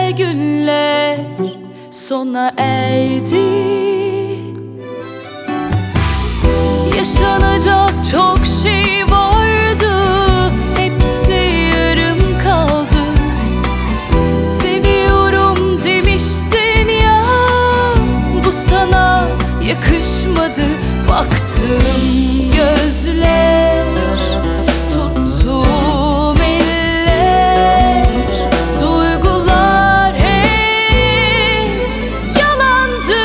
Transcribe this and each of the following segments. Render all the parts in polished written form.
günler sona erdi. Yaşanacak çok şey vardı, hepsi yarım kaldı. Seviyorum demiştin ya, bu sana yakışmadı. Baktım gözler, tuttum eller, duygular hep yalandı.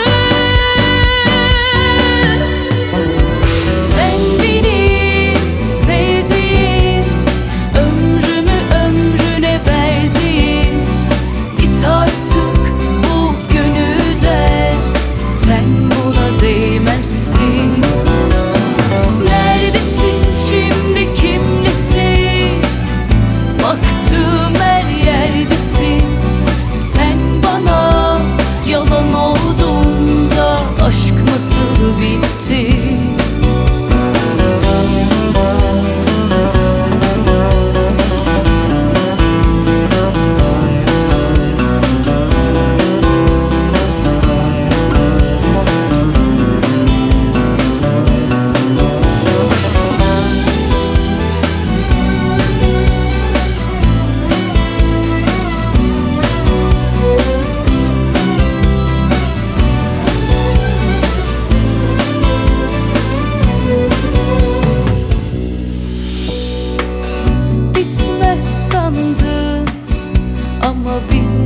Sen benim sevdiğin, ömrümü ömrüne verdiğin, git artık bu gönülden, sen buna değmezsin. Neredesin şimdi, kimlesin? Baktığım her yerdesin. Sen bana yalan olduğunda aşk nasıl bitti? Bitmez sandım ama bitti.